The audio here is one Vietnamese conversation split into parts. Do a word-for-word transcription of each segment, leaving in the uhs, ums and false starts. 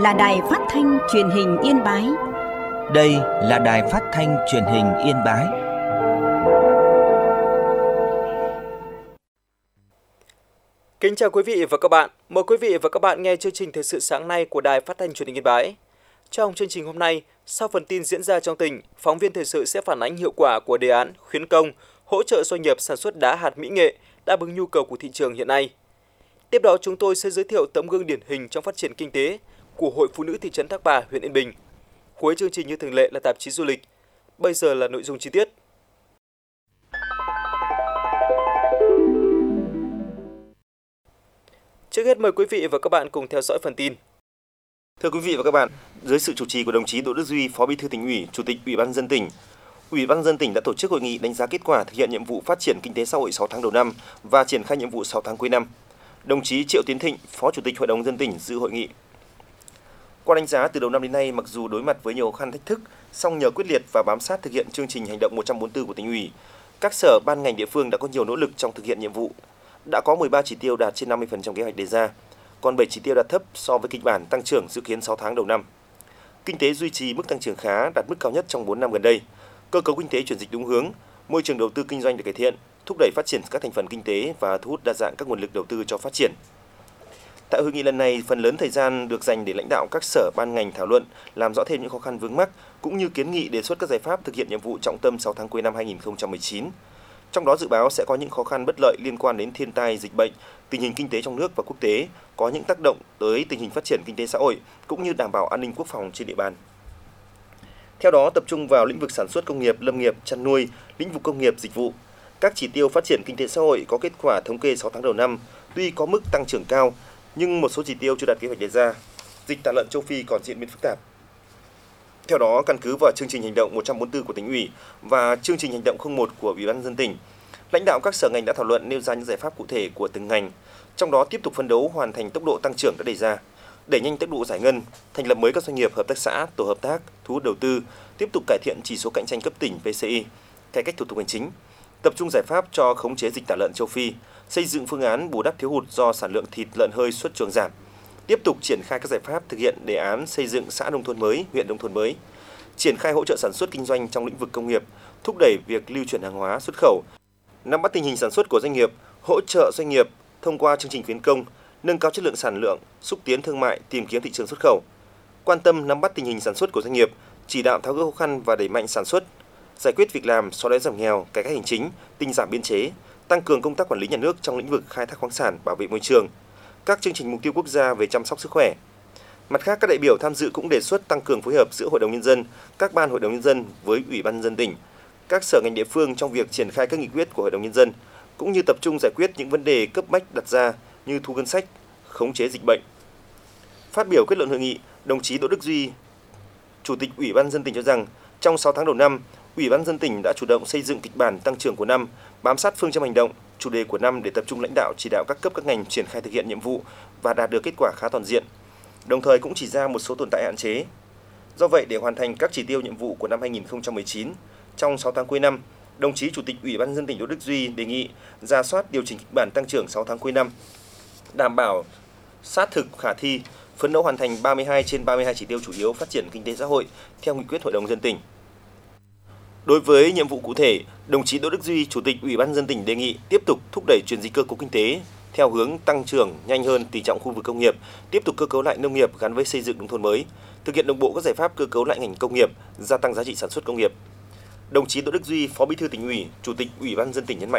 là Đài Phát thanh Truyền hình Yên Bái. Đây là Đài Phát thanh Truyền hình Yên Bái. Kính chào quý vị và các bạn. Mời quý vị và các bạn nghe chương trình thời sự sáng nay của Đài Phát thanh Truyền hình Yên Bái. Trong chương trình hôm nay, sau phần tin diễn ra trong tỉnh, phóng viên thời sự sẽ phản ánh hiệu quả của đề án khuyến công hỗ trợ doanh nghiệp sản xuất đá hạt mỹ nghệ đáp ứng nhu cầu của thị trường hiện nay. Tiếp đó chúng tôi sẽ giới thiệu tấm gương điển hình trong phát triển kinh tế của Hội Phụ nữ thị trấn Thác Bà, huyện Yên Bình. Cuối chương trình như thường lệ là tạp chí du lịch. Bây giờ là nội dung chi tiết. Trước hết mời quý vị và các bạn cùng theo dõi phần tin. Thưa quý vị và các bạn, dưới sự chủ trì của đồng chí Đỗ Đức Duy, Phó Bí thư Tỉnh ủy, Chủ tịch Ủy ban nhân dân tỉnh, Ủy ban nhân dân tỉnh đã tổ chức hội nghị đánh giá kết quả thực hiện nhiệm vụ phát triển kinh tế xã hội sáu tháng đầu năm và triển khai nhiệm vụ sáu tháng cuối năm. Đồng chí Triệu Tiến Thịnh, Phó Chủ tịch Hội đồng nhân dân tỉnh dự hội nghị. Qua đánh giá từ đầu năm đến nay, mặc dù đối mặt với nhiều khó khăn thách thức, song nhờ quyết liệt và bám sát thực hiện chương trình hành động một trăm bốn mươi tư của Tỉnh ủy, các sở ban ngành địa phương đã có nhiều nỗ lực trong thực hiện nhiệm vụ. Đã có mười ba chỉ tiêu đạt trên năm mươi phần trăm kế hoạch đề ra, còn bảy chỉ tiêu đạt thấp so với kịch bản tăng trưởng dự kiến sáu tháng đầu năm. Kinh tế duy trì mức tăng trưởng khá, đạt mức cao nhất trong bốn năm gần đây. Cơ cấu kinh tế chuyển dịch đúng hướng, môi trường đầu tư kinh doanh được cải thiện, thúc đẩy phát triển các thành phần kinh tế và thu hút đa dạng các nguồn lực đầu tư cho phát triển. Tại hội nghị lần này, phần lớn thời gian được dành để lãnh đạo các sở ban ngành thảo luận, làm rõ thêm những khó khăn vướng mắc cũng như kiến nghị đề xuất các giải pháp thực hiện nhiệm vụ trọng tâm sáu tháng cuối năm hai nghìn không trăm mười chín. Trong đó dự báo sẽ có những khó khăn bất lợi liên quan đến thiên tai, dịch bệnh, tình hình kinh tế trong nước và quốc tế, có những tác động tới tình hình phát triển kinh tế xã hội cũng như đảm bảo an ninh quốc phòng trên địa bàn. Theo đó, tập trung vào lĩnh vực sản xuất công nghiệp, lâm nghiệp, chăn nuôi, lĩnh vực công nghiệp, dịch vụ. Các chỉ tiêu phát triển kinh tế xã hội có kết quả thống kê sáu tháng đầu năm tuy có mức tăng trưởng cao, nhưng một số chỉ tiêu chưa đạt kế hoạch đề ra. Dịch tả lợn châu Phi còn diễn biến phức tạp. Theo đó, căn cứ vào chương trình hành động một trăm bốn mươi tư của Tỉnh ủy và chương trình hành động không một của Ủy ban nhân dân tỉnh, lãnh đạo các sở ngành đã thảo luận nêu ra những giải pháp cụ thể của từng ngành, trong đó tiếp tục phấn đấu hoàn thành tốc độ tăng trưởng đã đề ra, đẩy nhanh tốc độ giải ngân, thành lập mới các doanh nghiệp, hợp tác xã, tổ hợp tác, thu hút đầu tư, tiếp tục cải thiện chỉ số cạnh tranh cấp tỉnh pê xê i, cải cách thủ tục hành chính, tập trung giải pháp cho khống chế dịch tả lợn châu Phi, xây dựng phương án bù đắp thiếu hụt do sản lượng thịt lợn hơi xuất chuồng giảm, tiếp tục triển khai các giải pháp thực hiện đề án xây dựng xã nông thôn mới, huyện nông thôn mới, triển khai hỗ trợ sản xuất kinh doanh trong lĩnh vực công nghiệp, thúc đẩy việc lưu chuyển hàng hóa xuất khẩu, nắm bắt tình hình sản xuất của doanh nghiệp, hỗ trợ doanh nghiệp thông qua chương trình khuyến công, nâng cao chất lượng sản lượng, xúc tiến thương mại, tìm kiếm thị trường xuất khẩu, quan tâm nắm bắt tình hình sản xuất của doanh nghiệp, chỉ đạo tháo gỡ khó khăn và đẩy mạnh sản xuất, giải quyết việc làm, xóa đói giảm nghèo, cải cách hành chính, tinh giảm biên chế, tăng cường công tác quản lý nhà nước trong lĩnh vực khai thác khoáng sản, bảo vệ môi trường, các chương trình mục tiêu quốc gia về chăm sóc sức khỏe. Mặt khác, các đại biểu tham dự cũng đề xuất tăng cường phối hợp giữa Hội đồng Nhân dân, các ban Hội đồng Nhân dân với Ủy ban Nhân dân tỉnh, các sở ngành địa phương trong việc triển khai các nghị quyết của Hội đồng Nhân dân, cũng như tập trung giải quyết những vấn đề cấp bách đặt ra như thu ngân sách, khống chế dịch bệnh. Phát biểu kết luận hội nghị, đồng chí Đỗ Đức Duy, Chủ tịch Ủy ban nhân dân tỉnh cho rằng, trong sáu tháng đầu năm, Ủy ban nhân dân tỉnh đã chủ động xây dựng kịch bản tăng trưởng của năm, bám sát phương châm hành động, chủ đề của năm để tập trung lãnh đạo chỉ đạo các cấp các ngành triển khai thực hiện nhiệm vụ và đạt được kết quả khá toàn diện. Đồng thời cũng chỉ ra một số tồn tại hạn chế. Do vậy, để hoàn thành các chỉ tiêu nhiệm vụ của năm hai nghìn không trăm mười chín, trong sáu tháng cuối năm, đồng chí Chủ tịch Ủy ban nhân dân tỉnh Đỗ Đức Duy đề nghị rà soát điều chỉnh kịch bản tăng trưởng sáu tháng cuối năm, đảm bảo sát thực khả thi, phấn đấu hoàn thành ba mươi hai trên ba mươi hai chỉ tiêu chủ yếu phát triển kinh tế xã hội theo nghị quyết Hội đồng nhân dân tỉnh. Đối với nhiệm vụ cụ thể, đồng chí Đỗ Đức Duy, Chủ tịch Ủy ban nhân dân tỉnh đề nghị tiếp tục thúc đẩy chuyển dịch cơ cấu kinh tế theo hướng tăng trưởng nhanh hơn tỷ trọng khu vực công nghiệp, tiếp tục cơ cấu lại nông nghiệp gắn với xây dựng nông thôn mới, thực hiện đồng bộ các giải pháp cơ cấu lại ngành công nghiệp, gia tăng giá trị sản xuất công nghiệp. Đồng chí Đỗ Đức Duy, Phó Bí thư Tỉnh ủy, Chủ tịch Ủy ban nhân dân tỉnh nhấn mạnh.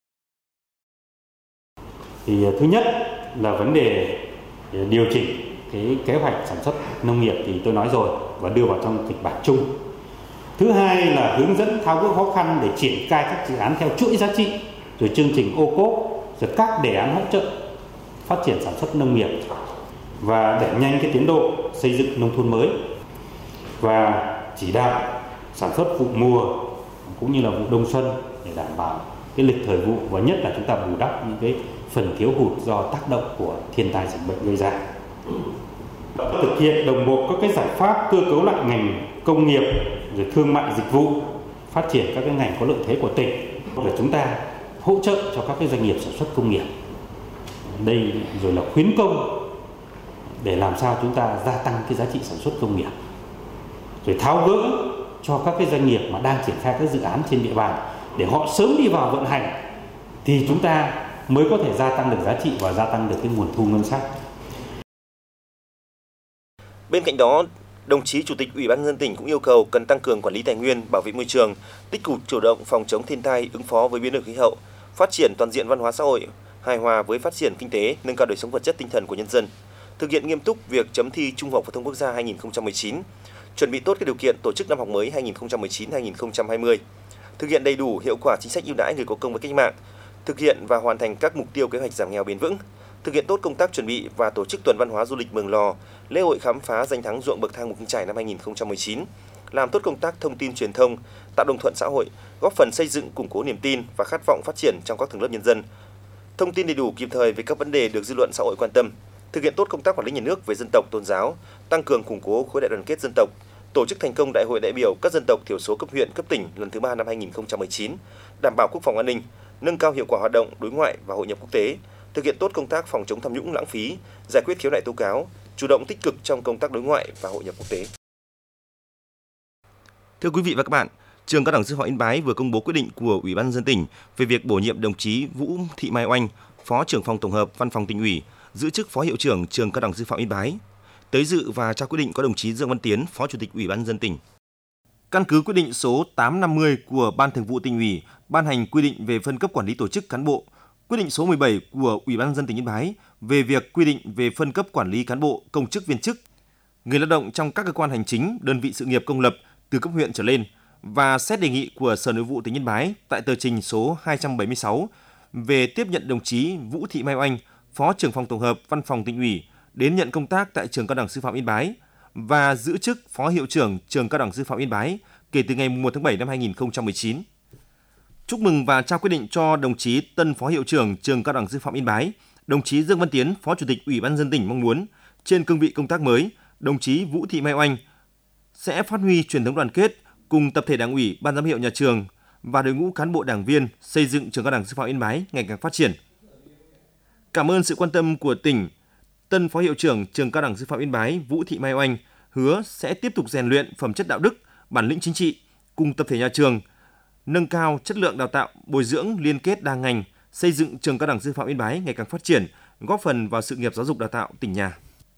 Thì thứ nhất là vấn đề điều chỉnh cái kế hoạch sản xuất nông nghiệp thì tôi nói rồi và đưa vào trong kịch bản chung. Thứ hai là hướng dẫn tháo gỡ khó khăn để triển khai các dự án theo chuỗi giá trị, rồi chương trình ô cốp, rồi các đề án hỗ trợ phát triển sản xuất nông nghiệp và đẩy nhanh cái tiến độ xây dựng nông thôn mới và chỉ đạo sản xuất vụ mùa cũng như là vụ đông xuân để đảm bảo cái lịch thời vụ và nhất là chúng ta bù đắp những cái phần thiếu hụt do tác động của thiên tai dịch bệnh gây ra. Thực hiện đồng bộ các cái giải pháp cơ cấu lại ngành công nghiệp, rồi thương mại dịch vụ, phát triển các cái ngành có lợi thế của tỉnh để chúng ta hỗ trợ cho các cái doanh nghiệp sản xuất công nghiệp. Đây rồi là khuyến công để làm sao chúng ta gia tăng cái giá trị sản xuất công nghiệp, rồi tháo gỡ cho các cái doanh nghiệp mà đang triển khai các dự án trên địa bàn để họ sớm đi vào vận hành, thì chúng ta mới có thể gia tăng được giá trị và gia tăng được cái nguồn thu ngân sách. Bên cạnh đó, đồng chí Chủ tịch Ủy ban nhân dân tỉnh cũng yêu cầu cần tăng cường quản lý tài nguyên, bảo vệ môi trường, tích cực chủ động phòng chống thiên tai, ứng phó với biến đổi khí hậu, phát triển toàn diện văn hóa xã hội, hài hòa với phát triển kinh tế, nâng cao đời sống vật chất tinh thần của nhân dân, thực hiện nghiêm túc việc chấm thi Trung học phổ thông quốc gia hai nghìn không trăm mười chín, chuẩn bị tốt các điều kiện tổ chức năm học mới hai nghìn không trăm mười chín hai nghìn không trăm hai mươi, thực hiện đầy đủ hiệu quả chính sách ưu đãi người có công với cách mạng, thực hiện và hoàn thành các mục tiêu kế hoạch giảm nghèo bền vững, thực hiện tốt công tác chuẩn bị và tổ chức tuần văn hóa du lịch Mường Lò, lễ hội khám phá danh thắng ruộng bậc thang Mù Căng Chải năm hai nghìn không trăm mười chín, làm tốt công tác thông tin truyền thông, tạo đồng thuận xã hội, góp phần xây dựng củng cố niềm tin và khát vọng phát triển trong các tầng lớp nhân dân, thông tin đầy đủ kịp thời về các vấn đề được dư luận xã hội quan tâm, thực hiện tốt công tác quản lý nhà nước về dân tộc tôn giáo, tăng cường củng cố khối đại đoàn kết dân tộc, tổ chức thành công Đại hội đại biểu các dân tộc thiểu số cấp huyện, cấp tỉnh lần thứ ba năm hai nghìn không trăm mười chín, đảm bảo quốc phòng an ninh, nâng cao hiệu quả hoạt động đối ngoại và hội nhập quốc tế, thực hiện tốt công tác phòng chống tham nhũng lãng phí, giải quyết khiếu nại tố cáo, chủ động tích cực trong công tác đối ngoại và hội nhập quốc tế. Thưa quý vị và các bạn, Trường Cao đẳng Sư phạm Yên Bái vừa công bố quyết định của Ủy ban nhân dân tỉnh về việc bổ nhiệm đồng chí Vũ Thị Mai Oanh, Phó trưởng phòng tổng hợp Văn phòng Tỉnh ủy, giữ chức Phó hiệu trưởng Trường Cao đẳng Sư phạm Yên Bái. Tới dự và trao quyết định có đồng chí Dương Văn Tiến, Phó Chủ tịch Ủy ban nhân dân tỉnh. Căn cứ quyết định số tám trăm năm mươi của Ban Thường vụ Tỉnh ủy ban hành quy định về phân cấp quản lý tổ chức cán bộ, quyết định số mười bảy của Ủy ban nhân dân tỉnh Yên Bái về việc quy định về phân cấp quản lý cán bộ, công chức viên chức, người lao động trong các cơ quan hành chính, đơn vị sự nghiệp công lập từ cấp huyện trở lên và xét đề nghị của Sở Nội vụ tỉnh Yên Bái tại tờ trình số hai trăm bảy mươi sáu về tiếp nhận đồng chí Vũ Thị Mai Oanh, Phó trưởng phòng tổng hợp Văn phòng Tỉnh ủy đến nhận công tác tại Trường Cao đẳng Sư phạm Yên Bái và giữ chức Phó hiệu trưởng Trường Cao đẳng Sư phạm Yên Bái kể từ ngày mùng một tháng bảy năm hai nghìn không trăm mười chín. Chúc mừng và trao quyết định cho đồng chí tân Phó hiệu trưởng Trường Cao đẳng Sư phạm Yên Bái, đồng chí Dương Văn Tiến, Phó Chủ tịch Ủy ban nhân dân tỉnh mong muốn trên cương vị công tác mới, đồng chí Vũ Thị Mai Oanh sẽ phát huy truyền thống đoàn kết cùng tập thể Đảng ủy, Ban giám hiệu nhà trường và đội ngũ cán bộ đảng viên xây dựng Trường Cao đẳng Sư phạm Yên Bái ngày càng phát triển. Cảm ơn sự quan tâm của tỉnh, tân Phó hiệu trưởng Trường Cao đẳng Sư phạm Yên Bái Vũ Thị Mai Oanh hứa sẽ tiếp tục rèn luyện phẩm chất đạo đức, bản lĩnh chính trị cùng tập thể nhà trường, nâng cao chất lượng đào tạo, bồi dưỡng liên kết đa ngành, xây dựng Trường Cao đẳng Sư phạm Yên Bái ngày càng phát triển, góp phần vào sự nghiệp giáo dục đào tạo tỉnh nhà.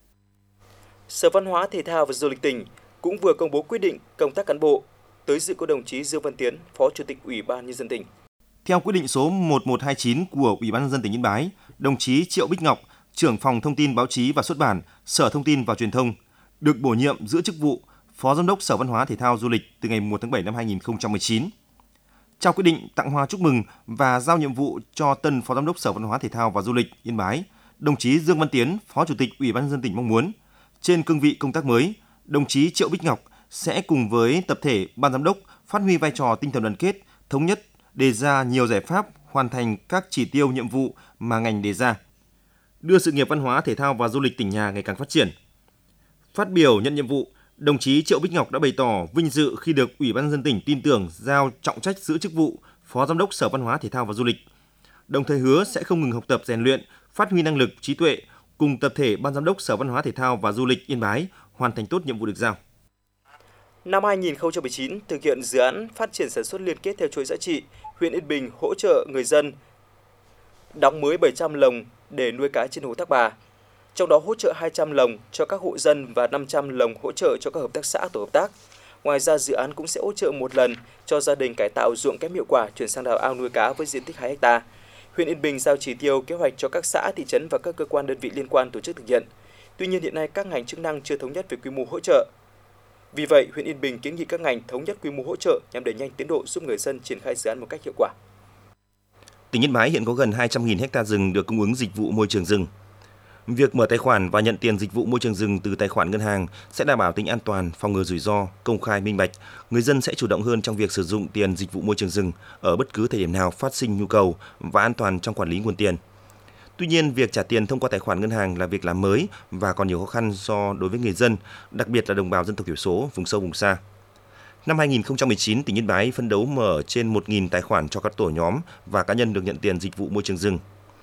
Sở Văn hóa, Thể thao và Du lịch tỉnh cũng vừa công bố quyết định công tác cán bộ. Tới dự có đồng chí Dương Văn Tiến, Phó Chủ tịch Ủy ban nhân dân tỉnh. Theo quyết định số một một hai chín của Ủy ban nhân dân tỉnh Yên Bái, đồng chí Triệu Bích Ngọc, trưởng phòng thông tin báo chí và xuất bản, Sở Thông tin và Truyền thông, được bổ nhiệm giữ chức vụ Phó Giám đốc Sở Văn hóa Thể thao Du lịch từ ngày mùng một tháng bảy năm hai nghìn không trăm mười chín. Trao quyết định tặng hoa chúc mừng và giao nhiệm vụ cho tân Phó Giám đốc Sở Văn hóa Thể thao và Du lịch Yên Bái, đồng chí Dương Văn Tiến, Phó Chủ tịch Ủy ban nhân dân tỉnh mong muốn trên cương vị công tác mới, đồng chí Triệu Bích Ngọc sẽ cùng với tập thể Ban giám đốc phát huy vai trò tinh thần đoàn kết, thống nhất, đề ra nhiều giải pháp hoàn thành các chỉ tiêu nhiệm vụ mà ngành đề ra, đưa sự nghiệp văn hóa, thể thao và du lịch tỉnh nhà ngày càng phát triển. Phát biểu nhận nhiệm vụ, đồng chí Triệu Bích Ngọc đã bày tỏ vinh dự khi được Ủy ban nhân dân tỉnh tin tưởng giao trọng trách giữ chức vụ Phó Giám đốc Sở Văn hóa Thể thao và Du lịch, đồng thời hứa sẽ không ngừng học tập rèn luyện, phát huy năng lực, trí tuệ cùng tập thể Ban Giám đốc Sở Văn hóa Thể thao và Du lịch Yên Bái hoàn thành tốt nhiệm vụ được giao. Năm hai nghìn không trăm mười chín, thực hiện dự án phát triển sản xuất liên kết theo chuỗi giá trị, huyện Yên Bình hỗ trợ người dân đóng mới bảy trăm lồng để nuôi cá trên hồ Thác Bà. Trong đó hỗ trợ hai trăm lồng cho các hộ dân và năm trăm lồng hỗ trợ cho các hợp tác xã, tổ hợp tác. Ngoài ra, dự án cũng sẽ hỗ trợ một lần cho gia đình cải tạo ruộng kém hiệu quả chuyển sang đào ao nuôi cá với diện tích hai héc ta. Huyện Yên Bình giao chỉ tiêu kế hoạch cho các xã, thị trấn và các cơ quan đơn vị liên quan tổ chức thực hiện. Tuy nhiên, hiện nay các ngành chức năng chưa thống nhất về quy mô hỗ trợ. Vì vậy, huyện Yên Bình kiến nghị các ngành thống nhất quy mô hỗ trợ nhằm đẩy nhanh tiến độ giúp người dân triển khai dự án một cách hiệu quả. Tỉnh Yên Bái hiện có gần hai trăm nghìn ha rừng được cung ứng dịch vụ môi trường rừng. Việc mở tài khoản và nhận tiền dịch vụ môi trường rừng từ tài khoản ngân hàng sẽ đảm bảo tính an toàn, phòng ngừa rủi ro, công khai minh bạch. Người dân sẽ chủ động hơn trong việc sử dụng tiền dịch vụ môi trường rừng ở bất cứ thời điểm nào phát sinh nhu cầu và an toàn trong quản lý nguồn tiền. Tuy nhiên, việc trả tiền thông qua tài khoản ngân hàng là việc làm mới và còn nhiều khó khăn do đối với người dân, đặc biệt là đồng bào dân tộc thiểu số, vùng sâu vùng xa. Năm hai nghìn không trăm mười chín, tỉnh Yên Bái phấn đấu mở trên một nghìn tài khoản cho các tổ nhóm và cá nhân được nhận tiền dịch vụ môi trường rừng.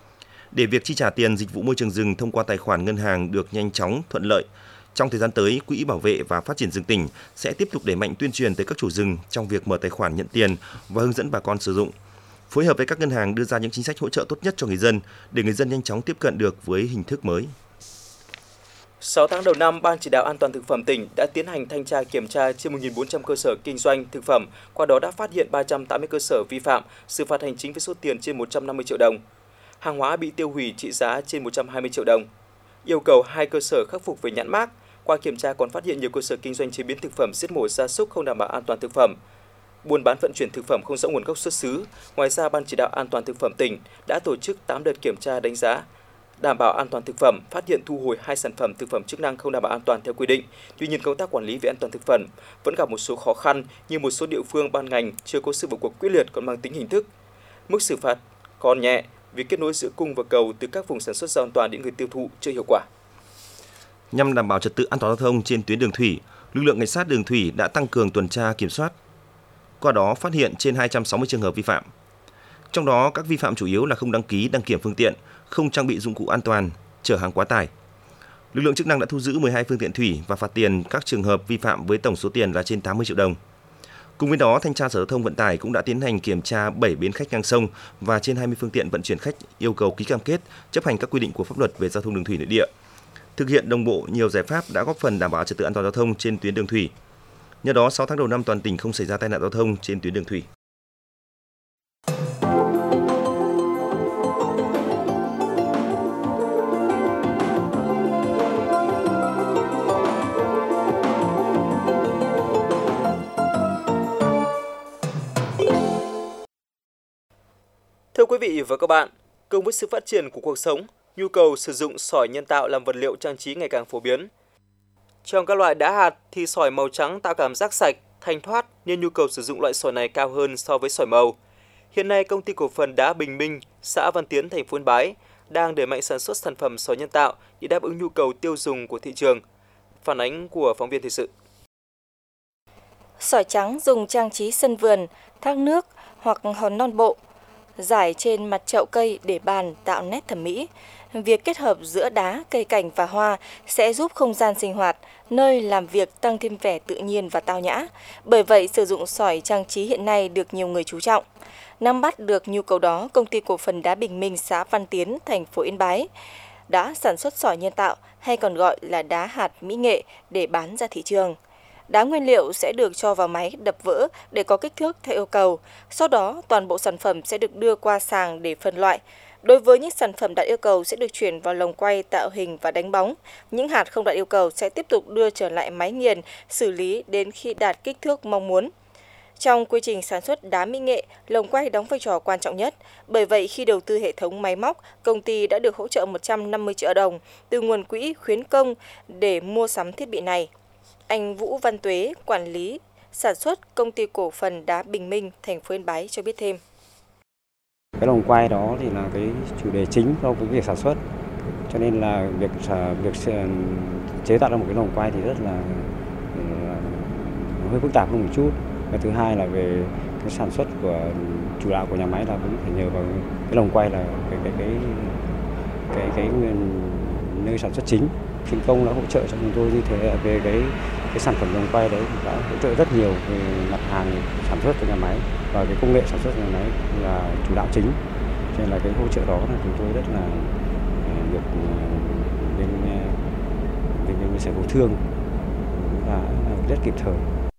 Để việc chi trả tiền dịch vụ môi trường rừng thông qua tài khoản ngân hàng được nhanh chóng, thuận lợi, trong thời gian tới, Quỹ Bảo vệ và Phát triển rừng tỉnh sẽ tiếp tục đẩy mạnh tuyên truyền tới các chủ rừng trong việc mở tài khoản nhận tiền và hướng dẫn bà con sử dụng. Phối hợp với các ngân hàng đưa ra những chính sách hỗ trợ tốt nhất cho người dân để người dân nhanh chóng tiếp cận được với hình thức mới. sáu tháng đầu năm, Ban Chỉ đạo An toàn thực phẩm tỉnh đã tiến hành thanh tra kiểm tra trên một nghìn bốn trăm cơ sở kinh doanh thực phẩm, qua đó đã phát hiện ba trăm tám mươi cơ sở vi phạm, xử phạt hành chính với số tiền trên một trăm năm mươi triệu đồng. Hàng hóa bị tiêu hủy trị giá trên một trăm hai mươi triệu đồng. Yêu cầu hai cơ sở khắc phục về nhãn mác. Qua kiểm tra còn phát hiện nhiều cơ sở kinh doanh chế biến thực phẩm giết mổ gia súc không đảm bảo an toàn thực phẩm, buôn bán vận chuyển thực phẩm không rõ nguồn gốc xuất xứ. Ngoài ra, Ban Chỉ đạo An toàn thực phẩm tỉnh đã tổ chức tám đợt kiểm tra đánh giá đảm bảo an toàn thực phẩm, phát hiện thu hồi hai sản phẩm thực phẩm chức năng không đảm bảo an toàn theo quy định. Tuy nhiên, công tác quản lý về an toàn thực phẩm vẫn gặp một số khó khăn như một số địa phương ban ngành chưa có sự vào cuộc quyết liệt, còn mang tính hình thức. Mức xử phạt còn nhẹ, việc kết nối giữa cung và cầu từ các vùng sản xuất ra an toàn đến người tiêu thụ chưa hiệu quả. Nhằm đảm bảo trật tự an toàn giao thông trên tuyến đường thủy, lực lượng cảnh sát đường thủy đã tăng cường tuần tra kiểm soát. Qua đó phát hiện trên hai trăm sáu mươi trường hợp vi phạm. Trong đó, các vi phạm chủ yếu là không đăng ký đăng kiểm phương tiện, không trang bị dụng cụ an toàn, chở hàng quá tải. Lực lượng chức năng đã thu giữ mười hai phương tiện thủy và phạt tiền các trường hợp vi phạm với tổng số tiền là trên tám mươi triệu đồng. Cùng với đó, Thanh tra Sở Giao thông Vận tải cũng đã tiến hành kiểm tra bảy bến khách ngang sông và trên hai mươi phương tiện vận chuyển khách yêu cầu ký cam kết chấp hành các quy định của pháp luật về giao thông đường thủy nội địa. Thực hiện đồng bộ nhiều giải pháp đã góp phần đảm bảo trật tự an toàn giao thông trên tuyến đường thủy. Nhờ đó, sáu tháng đầu năm toàn tỉnh không xảy ra tai nạn giao thông trên tuyến đường thủy. Thưa quý vị và các bạn, cùng với sự phát triển của cuộc sống, nhu cầu sử dụng sỏi nhân tạo làm vật liệu trang trí ngày càng phổ biến. Trong các loại đá hạt thì sỏi màu trắng tạo cảm giác sạch, thanh thoát nên nhu cầu sử dụng loại sỏi này cao hơn so với sỏi màu. Hiện nay, Công ty Cổ phần Đá Bình Minh, xã Văn Tiến, thành phố Yên Bái đang đẩy mạnh sản xuất sản phẩm sỏi nhân tạo để đáp ứng nhu cầu tiêu dùng của thị trường. Phản ánh của phóng viên thời sự. Sỏi trắng dùng trang trí sân vườn, thác nước hoặc hòn non bộ, rải trên mặt chậu cây để bàn tạo nét thẩm mỹ. Việc kết hợp giữa đá, cây cảnh và hoa sẽ giúp không gian sinh hoạt, nơi làm việc tăng thêm vẻ tự nhiên và tao nhã. Bởi vậy, sử dụng sỏi trang trí hiện nay được nhiều người chú trọng. Nắm bắt được nhu cầu đó, Công ty Cổ phần Đá Bình Minh, xã Văn Tiến, thành phố Yên Bái đã sản xuất sỏi nhân tạo hay còn gọi là đá hạt mỹ nghệ để bán ra thị trường. Đá nguyên liệu sẽ được cho vào máy đập vỡ để có kích thước theo yêu cầu. Sau đó, toàn bộ sản phẩm sẽ được đưa qua sàng để phân loại. Đối với những sản phẩm đạt yêu cầu sẽ được chuyển vào lồng quay tạo hình và đánh bóng. Những hạt không đạt yêu cầu sẽ tiếp tục đưa trở lại máy nghiền, xử lý đến khi đạt kích thước mong muốn. Trong quy trình sản xuất đá mỹ nghệ, lồng quay đóng vai trò quan trọng nhất. Bởi vậy, khi đầu tư hệ thống máy móc, công ty đã được hỗ trợ một trăm năm mươi triệu đồng từ nguồn quỹ khuyến công để mua sắm thiết bị này. Anh Vũ Văn Tuế, quản lý sản xuất Công ty Cổ phần Đá Bình Minh, thành phố Yên Bái cho biết thêm. Cái lồng quay đó thì là cái chủ đề chính trong cái việc sản xuất, cho nên là việc việc chế tạo ra một cái lồng quay thì rất là, là hơi phức tạp hơn một chút. Cái thứ hai là về cái sản xuất của chủ đạo của nhà máy là cũng phải nhờ vào cái lồng quay là cái cái cái cái cái, cái nơi sản xuất chính. Khuyến công đã hỗ trợ cho chúng tôi như thế về cái cái sản phẩm lồng quay đấy, đã hỗ trợ rất nhiều về mặt hàng sản xuất của nhà máy và cái công nghệ sản xuất của nhà máy là chủ đạo chính, cho nên là cái hỗ trợ đó là chúng tôi rất là được bên bên bên sở công thương là rất kịp thời.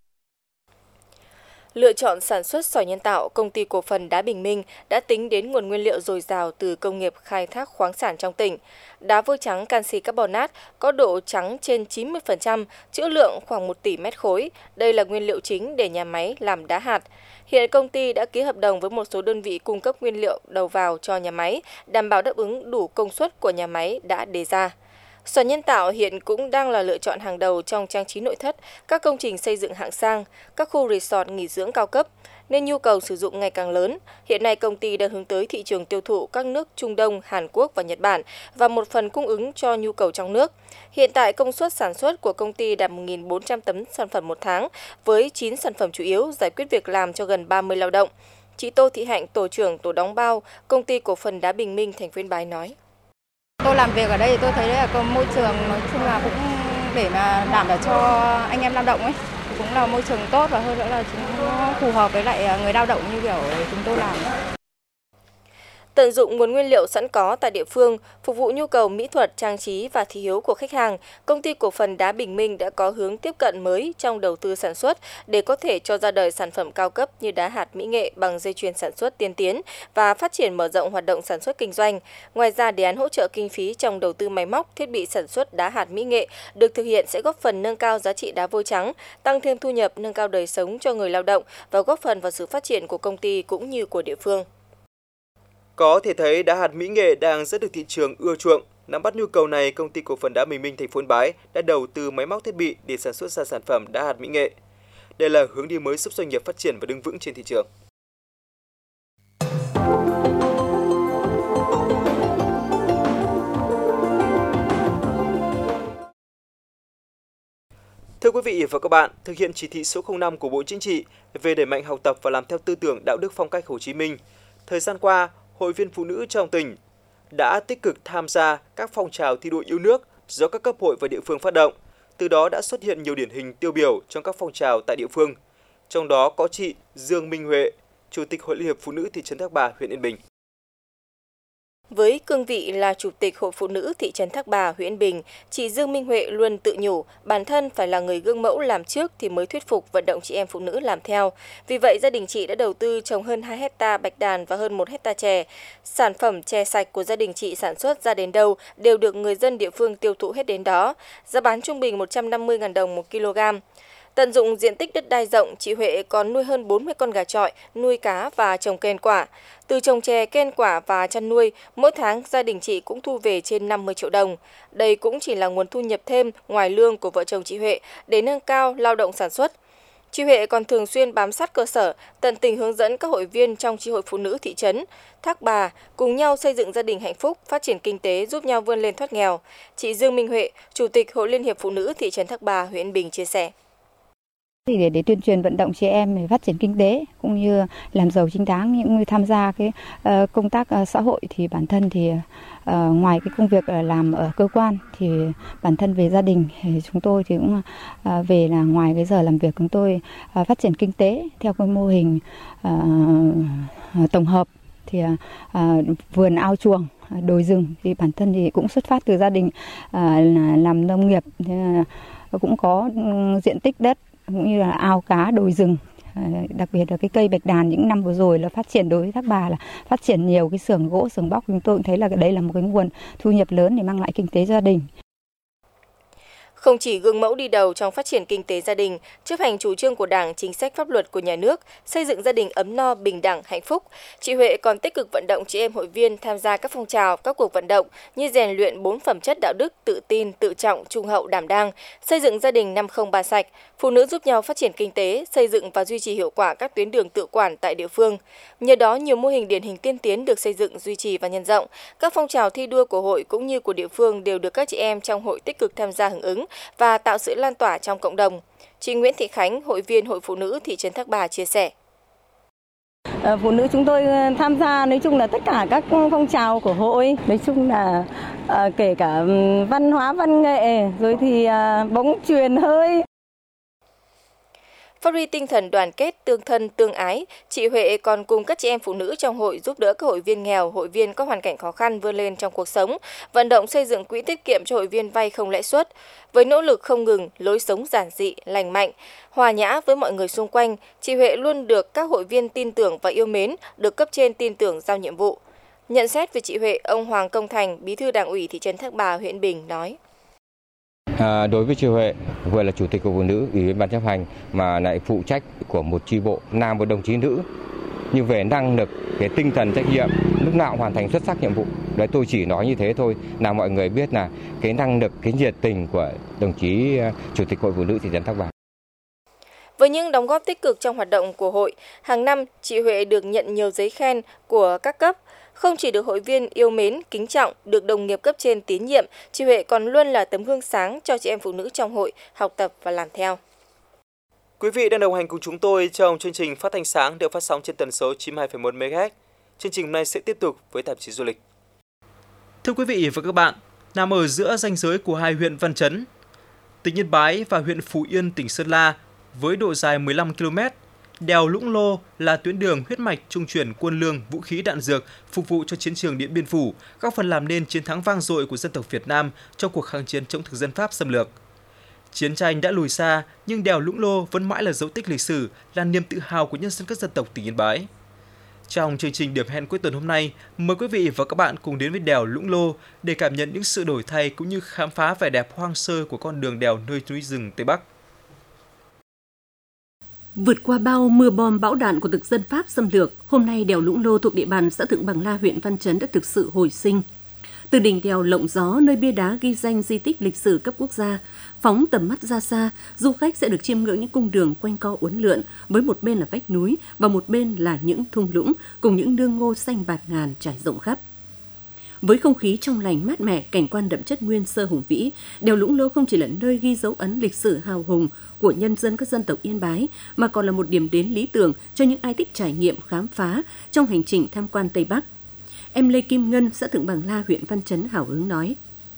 Lựa chọn sản xuất sỏi nhân tạo, Công ty Cổ phần Đá Bình Minh đã tính đến nguồn nguyên liệu dồi dào từ công nghiệp khai thác khoáng sản trong tỉnh. Đá vôi trắng canxi carbonat có độ trắng trên chín mươi phần trăm, trữ lượng khoảng một tỷ mét khối. Đây là nguyên liệu chính để nhà máy làm đá hạt. Hiện công ty đã ký hợp đồng với một số đơn vị cung cấp nguyên liệu đầu vào cho nhà máy, đảm bảo đáp ứng đủ công suất của nhà máy đã đề ra. Sỏi nhân tạo hiện cũng đang là lựa chọn hàng đầu trong trang trí nội thất, các công trình xây dựng hạng sang, các khu resort nghỉ dưỡng cao cấp, nên nhu cầu sử dụng ngày càng lớn. Hiện nay công ty đang hướng tới thị trường tiêu thụ các nước Trung Đông, Hàn Quốc và Nhật Bản và một phần cung ứng cho nhu cầu trong nước. Hiện tại công suất sản xuất của công ty đạt một nghìn bốn trăm tấn sản phẩm một tháng, với chín sản phẩm chủ yếu giải quyết việc làm cho gần ba mươi lao động. Chị Tô Thị Hạnh, tổ trưởng tổ đóng bao, Công ty Cổ phần Đá Bình Minh, thành phố Yên Bái nói. Tôi làm việc ở đây thì tôi thấy là có môi trường nói chung là cũng để mà đảm bảo cho anh em lao động ấy, cũng là môi trường tốt và hơn nữa là chúng phù hợp với lại người lao động như kiểu chúng tôi làm. Tận dụng nguồn nguyên liệu sẵn có tại địa phương, phục vụ nhu cầu mỹ thuật, trang trí và thị hiếu của khách hàng, Công ty cổ phần đá Bình Minh đã có hướng tiếp cận mới trong đầu tư sản xuất để có thể cho ra đời sản phẩm cao cấp như đá hạt mỹ nghệ bằng dây chuyền sản xuất tiên tiến và phát triển mở rộng hoạt động sản xuất kinh doanh. Ngoài ra, đề án hỗ trợ kinh phí trong đầu tư máy móc, thiết bị sản xuất đá hạt mỹ nghệ được thực hiện sẽ góp phần nâng cao giá trị đá vôi trắng, tăng thêm thu nhập, nâng cao đời sống cho người lao động và góp phần vào sự phát triển của công ty cũng như của địa phương. Có thể thấy đá hạt mỹ nghệ đang rất được thị trường ưa chuộng. Nắm bắt nhu cầu này, Công ty cổ phần đá Bình Minh thành phố Yên Bái đã đầu tư máy móc thiết bị để sản xuất ra sản phẩm đá hạt mỹ nghệ. Đây là hướng đi mới giúp doanh nghiệp phát triển và đứng vững trên thị trường. Thưa quý vị và các bạn, thực hiện chỉ thị số không năm của Bộ Chính trị về đẩy mạnh học tập và làm theo tư tưởng đạo đức phong cách Hồ Chí Minh, thời gian qua, hội viên phụ nữ trong tỉnh đã tích cực tham gia các phong trào thi đua yêu nước do các cấp hội và địa phương phát động. Từ đó đã xuất hiện nhiều điển hình tiêu biểu trong các phong trào tại địa phương. Trong đó có chị Dương Minh Huệ, Chủ tịch Hội Liên hiệp Phụ nữ thị trấn Thác Bà, huyện Yên Bình. Với cương vị là Chủ tịch Hội Phụ nữ thị trấn Thác Bà, huyện Yên Bình, chị Dương Minh Huệ luôn tự nhủ bản thân phải là người gương mẫu làm trước thì mới thuyết phục vận động chị em phụ nữ làm theo. Vì vậy, gia đình chị đã đầu tư trồng hơn hai héc ta bạch đàn và hơn một héc ta chè. Sản phẩm chè sạch của gia đình chị sản xuất ra đến đâu đều được người dân địa phương tiêu thụ hết đến đó. Giá bán trung bình một trăm năm mươi nghìn đồng một kg. Tận dụng diện tích đất đai rộng, chị Huệ còn nuôi hơn bốn mươi con gà chọi, nuôi cá và trồng kèn quả. Từ trồng chè, kèn quả và chăn nuôi, mỗi tháng gia đình chị cũng thu về trên năm mươi triệu đồng. Đây cũng chỉ là nguồn thu nhập thêm ngoài lương của vợ chồng chị Huệ để nâng cao lao động sản xuất. Chị Huệ còn thường xuyên bám sát cơ sở, tận tình hướng dẫn các hội viên trong chi hội phụ nữ thị trấn Thác Bà cùng nhau xây dựng gia đình hạnh phúc, phát triển kinh tế, giúp nhau vươn lên thoát nghèo. Chị Dương Minh Huệ, Chủ tịch Hội Liên hiệp Phụ nữ thị trấn Thác Bà, huyện Yên Bình chia sẻ. Thì để, để tuyên truyền vận động chị em để phát triển kinh tế cũng như làm giàu chính đáng, những người tham gia cái uh, công tác uh, xã hội thì bản thân thì uh, ngoài cái công việc uh, làm ở cơ quan thì bản thân về gia đình thì chúng tôi thì cũng uh, về là ngoài cái giờ làm việc chúng tôi uh, phát triển kinh tế theo cái mô hình uh, tổng hợp thì uh, vườn ao chuồng đồi rừng thì bản thân thì cũng xuất phát từ gia đình uh, làm nông nghiệp thì, uh, cũng có uh, diện tích đất cũng như là ao cá đồi rừng, đặc biệt là cái cây bạch đàn những năm vừa rồi là phát triển đối với Thác Bà là phát triển nhiều cái xưởng gỗ xưởng bóc, chúng tôi cũng thấy là đây là một cái nguồn thu nhập lớn để mang lại kinh tế gia đình. Không chỉ gương mẫu đi đầu trong phát triển kinh tế gia đình, chấp hành chủ trương của Đảng, chính sách pháp luật của nhà nước, xây dựng gia đình ấm no, bình đẳng, hạnh phúc, chị Huệ còn tích cực vận động chị em hội viên tham gia các phong trào, các cuộc vận động như rèn luyện bốn phẩm chất đạo đức, tự tin, tự trọng, trung hậu, đảm đang, xây dựng gia đình năm không ba sạch, phụ nữ giúp nhau phát triển kinh tế, xây dựng và duy trì hiệu quả các tuyến đường tự quản tại địa phương. Nhờ đó, nhiều mô hình điển hình tiên tiến được xây dựng, duy trì và nhân rộng. Các phong trào thi đua của hội cũng như của địa phương đều được các chị em trong hội tích cực tham gia hưởng ứng và tạo sự lan tỏa trong cộng đồng. Chị Nguyễn Thị Khánh, hội viên Hội Phụ nữ thị trấn Thác Bà chia sẻ. Phụ nữ chúng tôi tham gia nói chung là tất cả các phong trào của hội, nói chung là à, kể cả văn hóa văn nghệ rồi thì à, bóng chuyền hơi. Phát huy tinh thần đoàn kết, tương thân, tương ái, chị Huệ còn cùng các chị em phụ nữ trong hội giúp đỡ các hội viên nghèo, hội viên có hoàn cảnh khó khăn vươn lên trong cuộc sống, vận động xây dựng quỹ tiết kiệm cho hội viên vay không lãi suất. Với nỗ lực không ngừng, lối sống giản dị, lành mạnh, hòa nhã với mọi người xung quanh, chị Huệ luôn được các hội viên tin tưởng và yêu mến, được cấp trên tin tưởng giao nhiệm vụ. Nhận xét về chị Huệ, ông Hoàng Công Thành, Bí thư Đảng ủy thị trấn Thác Bà, huyện Bình nói. À, đối với chị Huệ, vừa là chủ tịch của phụ nữ, ủy viên ban chấp hành mà lại phụ trách của một chi bộ, là một đồng chí nữ, nhưng về năng lực, cái tinh thần trách nhiệm, lúc nào hoàn thành xuất sắc nhiệm vụ. Đấy, tôi chỉ nói như thế thôi, là mọi người biết là cái năng lực, cái nhiệt tình của đồng chí chủ tịch hội phụ nữ thị trấn Thác Bà. Với những đóng góp tích cực trong hoạt động của hội, hàng năm chị Huệ được nhận nhiều giấy khen của các cấp. Không chỉ được hội viên yêu mến, kính trọng, được đồng nghiệp cấp trên tín nhiệm, chị Huệ còn luôn là tấm gương sáng cho chị em phụ nữ trong hội học tập và làm theo. Quý vị đang đồng hành cùng chúng tôi trong chương trình Phát thanh sáng được phát sóng trên tần số chín mươi hai phẩy một mê ga héc. Chương trình hôm nay sẽ tiếp tục với tạp chí du lịch. Thưa quý vị và các bạn, nằm ở giữa ranh giới của hai huyện Văn Chấn, tỉnh Yên Bái và huyện Phú Yên, tỉnh Sơn La, với độ dài mười lăm ki lô mét, đèo Lũng Lô là tuyến đường huyết mạch trung chuyển quân lương, vũ khí đạn dược phục vụ cho chiến trường Điện Biên Phủ, góp phần làm nên chiến thắng vang dội của dân tộc Việt Nam trong cuộc kháng chiến chống thực dân Pháp xâm lược. Chiến tranh đã lùi xa, nhưng đèo Lũng Lô vẫn mãi là dấu tích lịch sử, là niềm tự hào của nhân dân các dân tộc tỉnh Yên Bái. Trong chương trình Điểm hẹn cuối tuần hôm nay, mời quý vị và các bạn cùng đến với đèo Lũng Lô để cảm nhận những sự đổi thay cũng như khám phá vẻ đẹp hoang sơ của con đường đèo nơi núi rừng Tây Bắc. Vượt qua bao mưa bom bão đạn của thực dân Pháp xâm lược, hôm nay đèo Lũng Lô thuộc địa bàn xã Thượng Bằng La, huyện Văn Chấn đã thực sự hồi sinh. Từ đỉnh đèo lộng gió, nơi bia đá ghi danh di tích lịch sử cấp quốc gia, phóng tầm mắt ra xa, du khách sẽ được chiêm ngưỡng những cung đường quanh co uốn lượn, với một bên là vách núi và một bên là những thung lũng cùng những nương ngô xanh bạt ngàn trải rộng khắp. Với không khí trong lành mát mẻ, cảnh quan đậm chất nguyên sơ hùng vĩ, đèo Lũng Lô không chỉ là nơi ghi dấu ấn lịch sử hào hùng của nhân dân các dân tộc Yên Bái, mà còn là một điểm đến lý tưởng cho những ai thích trải nghiệm khám phá trong hành trình tham quan Tây Bắc. Em Lê Kim Ngân, xã Thượng Bằng La, huyện Văn Chấn hào hứng nói: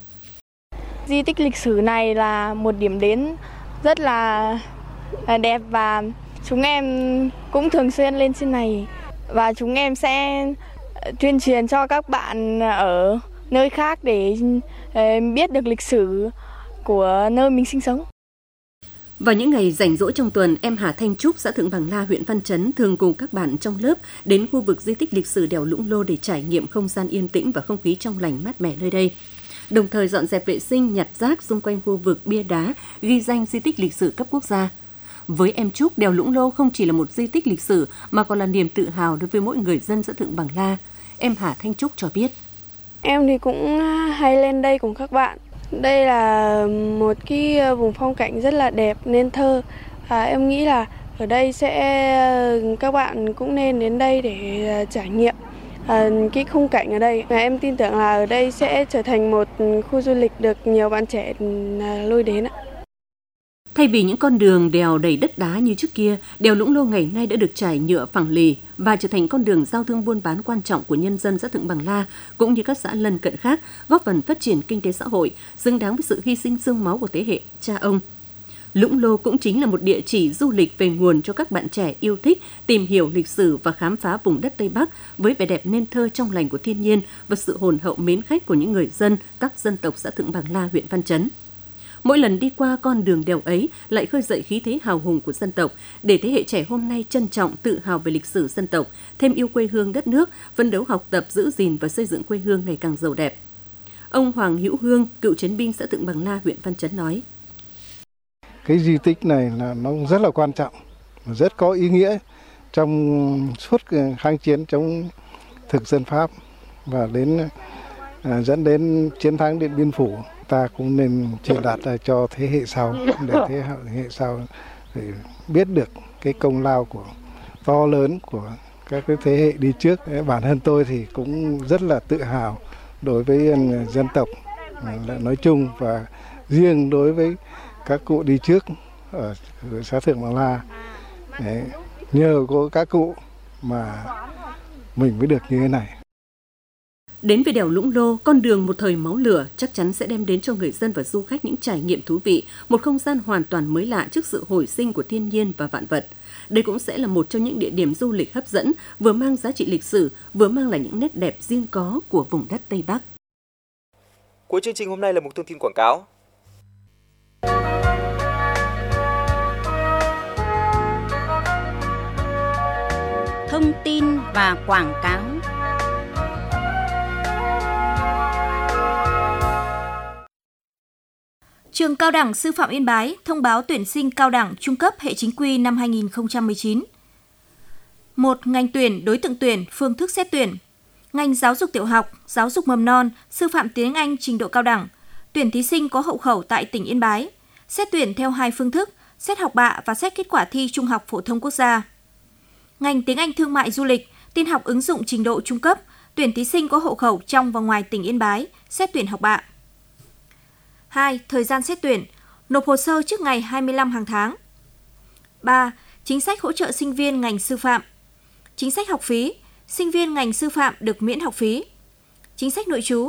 Di tích lịch sử này là một điểm đến rất là đẹp và chúng em cũng thường xuyên lên trên này, và chúng em sẽ tuyên truyền cho các bạn ở nơi khác để biết được lịch sử của nơi mình sinh sống. Vào những ngày rảnh rỗi trong tuần, em Hà Thanh Trúc, xã Thượng Bằng La, huyện Văn Chấn thường cùng các bạn trong lớp đến khu vực di tích lịch sử đèo Lũng Lô để trải nghiệm không gian yên tĩnh và không khí trong lành mát mẻ nơi đây. Đồng thời dọn dẹp vệ sinh, nhặt rác xung quanh khu vực bia đá ghi danh di tích lịch sử cấp quốc gia. Với em Trúc, đèo Lũng Lô không chỉ là một di tích lịch sử mà còn là niềm tự hào đối với mỗi người dân xã Thượng Bằng La. Em Hà Thanh Trúc cho biết: Em thì cũng hay lên đây cùng các bạn. Đây là một cái vùng phong cảnh rất là đẹp nên thơ. À, em nghĩ là ở đây sẽ các bạn cũng nên đến đây để trải nghiệm à, cái khung cảnh ở đây. Và em tin tưởng là ở đây sẽ trở thành một khu du lịch được nhiều bạn trẻ lui đến. Thay vì những con đường đèo đầy đất đá như trước kia, đèo Lũng Lô ngày nay đã được trải nhựa phẳng lì và trở thành con đường giao thương buôn bán quan trọng của nhân dân xã Thượng Bằng La cũng như các xã lân cận khác, góp phần phát triển kinh tế xã hội, xứng đáng với sự hy sinh xương máu của thế hệ cha ông. Lũng Lô cũng chính là một địa chỉ du lịch về nguồn cho các bạn trẻ yêu thích tìm hiểu lịch sử và khám phá vùng đất Tây Bắc với vẻ đẹp nên thơ trong lành của thiên nhiên và sự hồn hậu mến khách của những người dân các dân tộc xã Thượng Bằng La, huyện Văn Chấn. Mỗi lần đi qua con đường đèo ấy lại khơi dậy khí thế hào hùng của dân tộc, để thế hệ trẻ hôm nay trân trọng, tự hào về lịch sử dân tộc, thêm yêu quê hương đất nước, phấn đấu học tập, giữ gìn và xây dựng quê hương ngày càng giàu đẹp. Ông Hoàng Hữu Hương, cựu chiến binh xã Thượng Bằng La, huyện Văn Chấn nói: Cái di tích này là nó rất là quan trọng, rất có ý nghĩa trong suốt kháng chiến chống thực dân Pháp và đến à, dẫn đến chiến thắng Điện Biên Phủ. Ta cũng nên truyền đạt ra cho thế hệ sau, để thế hệ sau để biết được cái công lao của to lớn của các cái thế hệ đi trước. Bản thân tôi thì cũng rất là tự hào đối với dân tộc nói chung và riêng đối với các cụ đi trước ở xã Thượng Bằng La. Đấy, nhờ có các cụ mà mình mới được như thế này. Đến với đèo Lũng Lô, con đường một thời máu lửa chắc chắn sẽ đem đến cho người dân và du khách những trải nghiệm thú vị, một không gian hoàn toàn mới lạ trước sự hồi sinh của thiên nhiên và vạn vật. Đây cũng sẽ là một trong những địa điểm du lịch hấp dẫn, vừa mang giá trị lịch sử, vừa mang lại những nét đẹp riêng có của vùng đất Tây Bắc. Cuối chương trình hôm nay là một thông tin quảng cáo. Thông tin và quảng cáo. Trường Cao đẳng Sư phạm Yên Bái thông báo tuyển sinh cao đẳng trung cấp hệ chính quy năm hai nghìn không trăm mười chín. một. Ngành tuyển, đối tượng tuyển, phương thức xét tuyển. Ngành giáo dục tiểu học, giáo dục mầm non, sư phạm tiếng Anh trình độ cao đẳng. Tuyển thí sinh có hộ khẩu tại tỉnh Yên Bái. Xét tuyển theo hai phương thức, xét học bạ và xét kết quả thi Trung học phổ thông quốc gia. Ngành tiếng Anh thương mại du lịch, tin học ứng dụng trình độ trung cấp, tuyển thí sinh có hộ khẩu trong và ngoài tỉnh Yên Bái, xét tuyển học bạ. hai. Thời gian xét tuyển, nộp hồ sơ trước ngày hai mươi lăm hàng tháng. ba. Chính sách hỗ trợ sinh viên ngành sư phạm. Chính sách học phí, sinh viên ngành sư phạm được miễn học phí. Chính sách nội trú,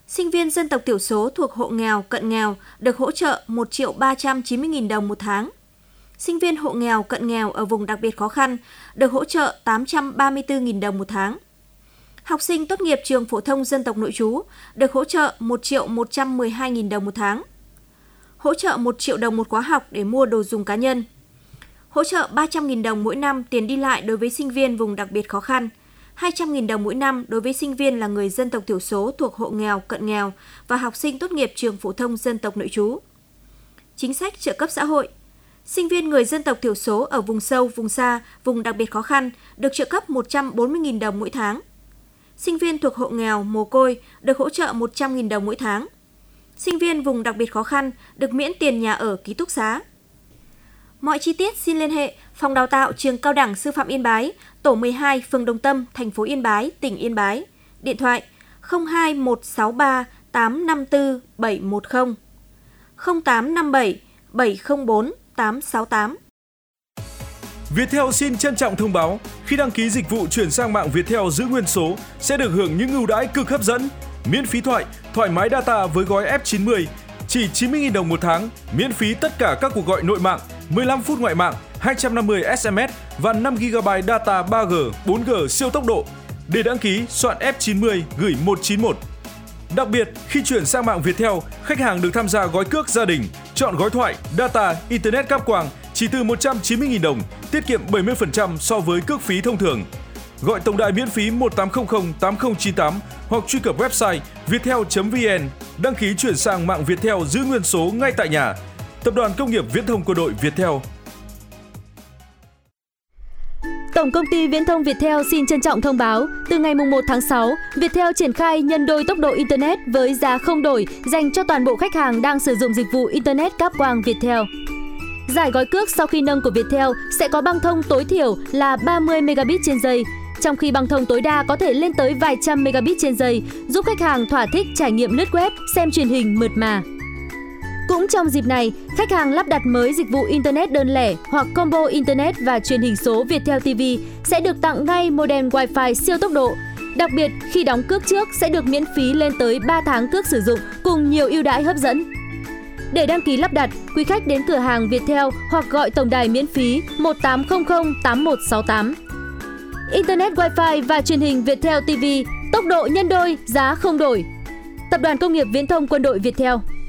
Sinh viên dân tộc thiểu số thuộc hộ nghèo, cận nghèo được hỗ trợ một triệu ba trăm chín mươi nghìn đồng một tháng. Sinh viên hộ nghèo, cận nghèo ở vùng đặc biệt khó khăn được hỗ trợ tám trăm ba mươi tư nghìn đồng một tháng. Học sinh tốt nghiệp trường phổ thông dân tộc nội trú được hỗ trợ một triệu một trăm mười hai nghìn đồng một tháng. Hỗ trợ một triệu đồng một khóa học để mua đồ dùng cá nhân. Hỗ trợ ba trăm nghìn đồng mỗi năm tiền đi lại đối với sinh viên vùng đặc biệt khó khăn, hai trăm nghìn đồng mỗi năm đối với sinh viên là người dân tộc thiểu số thuộc hộ nghèo, cận nghèo và học sinh tốt nghiệp trường phổ thông dân tộc nội trú. Chính sách trợ cấp xã hội. Sinh viên người dân tộc thiểu số ở vùng sâu, vùng xa, vùng đặc biệt khó khăn được trợ cấp một trăm bốn mươi nghìn đồng mỗi tháng. Sinh viên thuộc hộ nghèo, mồ côi được hỗ trợ một trăm nghìn đồng mỗi tháng. Sinh viên vùng đặc biệt khó khăn được miễn tiền nhà ở ký túc xá. Mọi chi tiết xin liên hệ Phòng Đào tạo Trường Cao đẳng Sư phạm Yên Bái, tổ mười hai, phường Đồng Tâm, thành phố Yên Bái, tỉnh Yên Bái. Điện thoại không hai một sáu ba tám năm tư bảy một không, không tám năm bảy bảy không bốn tám sáu tám. Viettel xin trân trọng thông báo, khi đăng ký dịch vụ chuyển sang mạng Viettel giữ nguyên số sẽ được hưởng những ưu đãi cực hấp dẫn, miễn phí thoại, thoải mái data với gói F chín mươi, chỉ chín mươi nghìn đồng một tháng, miễn phí tất cả các cuộc gọi nội mạng, mười lăm phút ngoại mạng, hai trăm năm mươi ét em ét và năm gi ga bai data ba G, bốn G siêu tốc độ. Để đăng ký, soạn F chín mươi gửi một chín một. Đặc biệt, khi chuyển sang mạng Viettel, khách hàng được tham gia gói cước gia đình, chọn gói thoại, data, internet cáp quang chỉ từ một trăm chín mươi nghìn đồng, tiết kiệm bảy mươi phần trăm so với cước phí thông thường. Gọi tổng đài miễn phí một tám không không tám không chín tám hoặc truy cập website viettel chấm vn, đăng ký chuyển sang mạng Viettel giữ nguyên số ngay tại nhà. Tập đoàn Công nghiệp Viễn thông Quân đội Viettel. Tổng công ty Viễn thông Viettel xin trân trọng thông báo, từ ngày mùng một tháng sáu, Viettel triển khai nhân đôi tốc độ Internet với giá không đổi dành cho toàn bộ khách hàng đang sử dụng dịch vụ Internet cáp quang Viettel. Giải gói cước sau khi nâng của Viettel sẽ có băng thông tối thiểu là ba mươi megabit trên giây, trong khi băng thông tối đa có thể lên tới vài trăm megabit trên giây, giúp khách hàng thỏa thích trải nghiệm lướt web, xem truyền hình mượt mà. Cũng trong dịp này, khách hàng lắp đặt mới dịch vụ Internet đơn lẻ hoặc combo Internet và truyền hình số Viettel ti vi sẽ được tặng ngay modem Wi-Fi siêu tốc độ. Đặc biệt, khi đóng cước trước sẽ được miễn phí lên tới ba tháng cước sử dụng cùng nhiều ưu đãi hấp dẫn. Để đăng ký lắp đặt, quý khách đến cửa hàng Viettel hoặc gọi tổng đài miễn phí một tám không không tám một sáu tám. Internet Wi-Fi và truyền hình Viettel ti vi, tốc độ nhân đôi, giá không đổi. Tập đoàn Công nghiệp Viễn thông Quân đội Viettel.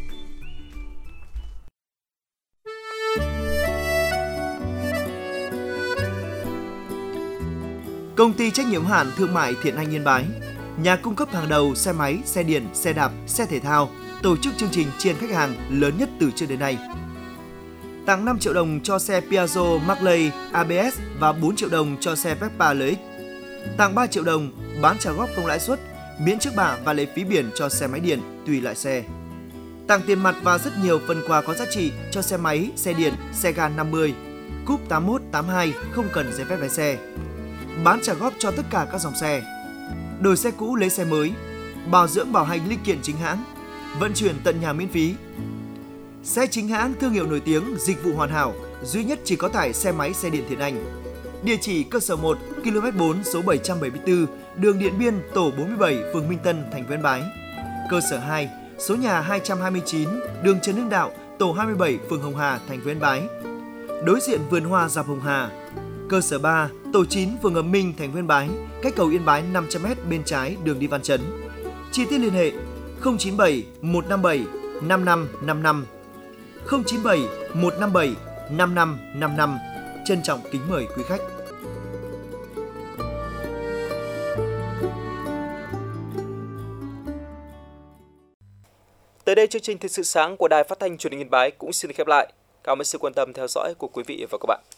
Công ty trách nhiệm hữu hạn thương mại Thiện Anh Yên Bái, nhà cung cấp hàng đầu xe máy, xe điện, xe đạp, xe thể thao, tổ chức chương trình tri ân khách hàng lớn nhất từ trước đến nay. Tặng năm triệu đồng cho xe Piaggio Marley a bê ét và bốn triệu đồng cho xe Vespa lờ ích. Tặng ba triệu đồng bán trả góp không lãi suất, miễn trước bạ và lệ phí biển cho xe máy điện tùy loại xe. Tặng tiền mặt và rất nhiều phần quà có giá trị cho xe máy, xe điện, xe ga năm mươi, cúp tám mốt, tám hai không cần giấy phép lái xe. Bán trả góp cho tất cả các dòng xe. Đổi xe cũ lấy xe mới, bảo dưỡng bảo hành linh kiện chính hãng, vận chuyển tận nhà miễn phí. Xe chính hãng thương hiệu nổi tiếng, dịch vụ hoàn hảo, duy nhất chỉ có tải xe máy xe điện Thiện Anh. Địa chỉ cơ sở một, ki lô mét bốn, số bảy trăm bảy mươi tư, đường Điện Biên, tổ bốn mươi bảy, phường Minh Tân, thành phố Yên Bái. Cơ sở hai, số nhà hai trăm hai mươi chín, đường Trần Hưng Đạo, tổ hai mươi bảy, phường Hồng Hà, thành phố Yên Bái. Đối diện vườn hoa dọc Hồng Hà. Cơ sở ba, tổ chín, phường Ấm Minh, thành phố Yên Bái, cách cầu Yên Bái năm trăm mét bên trái đường đi Văn Chấn. Chi tiết liên hệ không chín bảy một năm bảy năm năm năm năm, không chín bảy một năm bảy năm năm năm năm. Trân trọng kính mời quý khách. Tới đây chương trình Thời sự sáng của Đài Phát thanh Truyền hình Yên Bái cũng xin được khép lại. Cảm ơn sự quan tâm theo dõi của quý vị và các bạn.